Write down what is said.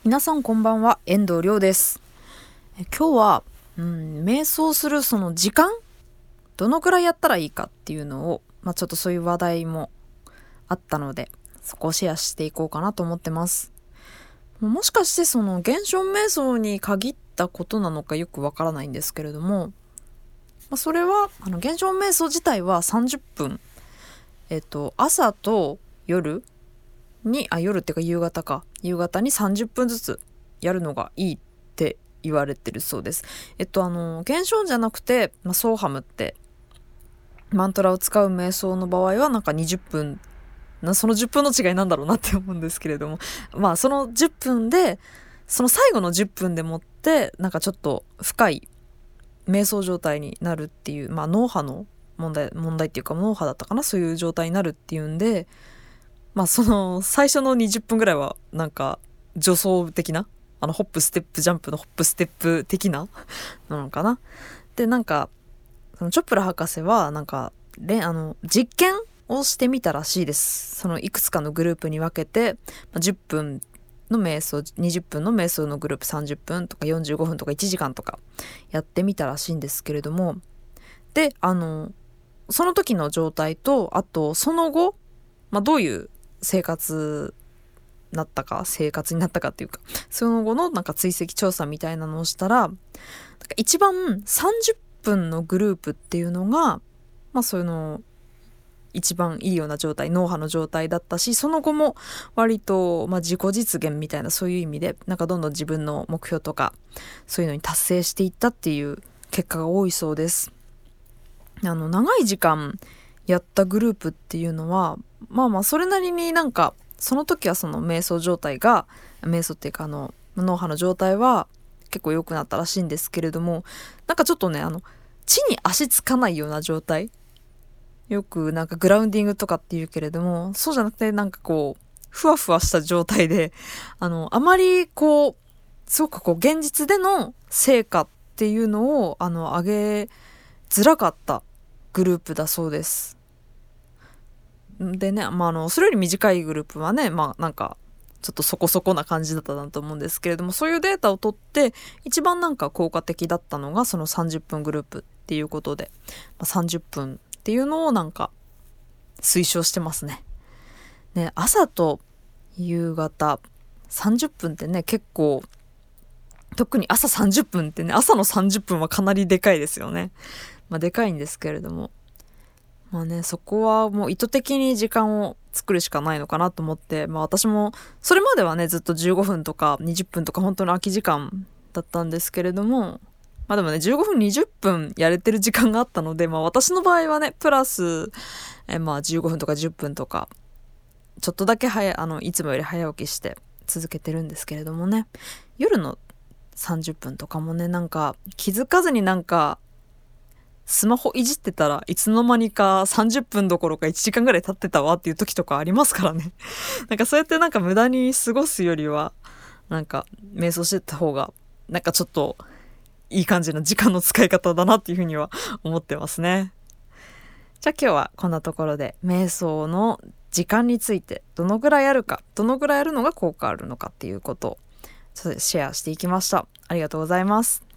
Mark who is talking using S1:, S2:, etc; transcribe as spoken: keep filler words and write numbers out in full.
S1: 皆さんこんばんは、遠藤亮です。え今日は、うん、瞑想するその時間どのくらいやったらいいかっていうのを、まあ、ちょっとそういう話題もあったので、そこをシェアしていこうかなと思ってます。もしかしてその現象瞑想に限ったことなのかよくわからないんですけれども、まあ、それはあの現象瞑想自体はさんじゅっぷん、えっと朝と夜にあ夜っていうか夕方か夕方にさんじゅっぷんずつやるのがいいって言われてるそうです。えっとあの現象じゃなくて、まあ、ソーハムってマントラを使う瞑想の場合はなんかにじゅっぷんなそのじゅっぷんの違いなんだろうなって思うんですけれども、まあそのじゅっぷんでその最後のじゅっぷんでもってなんかちょっと深い瞑想状態になるっていう、まあ脳波の問題問題っていうか脳波だったかな、そういう状態になるっていうんで、まあその最初のにじゅっぷんぐらいはなんか助走的な、あのホップステップジャンプのホップステップ的ななのかな。でなんかそのチョプラ博士はなんかれあの実験をしてみたらしいです。そのいくつかのグループに分けて、まあ、じゅっぷんの瞑想にじゅっぷんの瞑想のグループさんじゅっぷんとかよんじゅうごふんとかいちじかんとかやってみたらしいんですけれども、であのその時の状態とあとその後、まあ、どういう生活なったか生活になったかっていうかその後のなんか追跡調査みたいなのをしたら、なんか一番さんじゅっぷんのグループっていうのがまあそういうの一番いいような状態、脳波の状態だったし、その後も割と、まあ、自己実現みたいなそういう意味でなんかどんどん自分の目標とかそういうのに達成していったっていう結果が多いそうです。あの長い時間やったグループっていうのはまあまあそれなりになんかその時はその瞑想状態が瞑想っていうかあの脳波の状態は結構良くなったらしいんですけれども、なんかちょっとねあの地に足つかないような状態、よくなんかグラウンディングとかって言うけれども、そうじゃなくてなんかこうふわふわした状態で、あのあまりこうすごくこう現実での成果っていうのをあの上げづらかったグループだそうです。でね、まあ、あのそれより短いグループはね、まあなんかちょっとそこそこな感じだったなと思うんですけれども、そういうデータを取って一番なんか効果的だったのがそのさんじゅっぷんグループっていうことで、まあ、さんじゅっぷんっていうのをなんか推奨してますね。ね、朝と夕方さんじゅっぷんってね結構、特に朝さんじゅっぷんってね、朝のさんじゅっぷんはかなりでかいですよね。まあでかいんですけれども、まあね、そこはもう意図的に時間を作るしかないのかなと思って、まあ私もそれまではねずっとじゅうごふんとかにじゅっぷんとか本当の空き時間だったんですけれども、まあでもねじゅうごふんにじゅっぷんやれてる時間があったので、まあ私の場合はねプラスえまあじゅうごふんとかじゅっぷんとかちょっとだけ早あのいつもより早起きして続けてるんですけれどもね、夜のさんじゅっぷんとかもねなんか気づかずになんかスマホいじってたらいつの間にかさんじゅっぷんどころかいちじかんぐらい経ってたわっていう時とかありますからねなんかそうやってなんか無駄に過ごすよりはなんか瞑想してた方がなんかちょっといい感じの時間の使い方だなっていうふうには思ってますね。じゃあ今日はこんなところで瞑想の時間についてどのぐらいあるか、どのぐらいあるのが効果あるのかっていうことをシェアしていきました。ありがとうございます。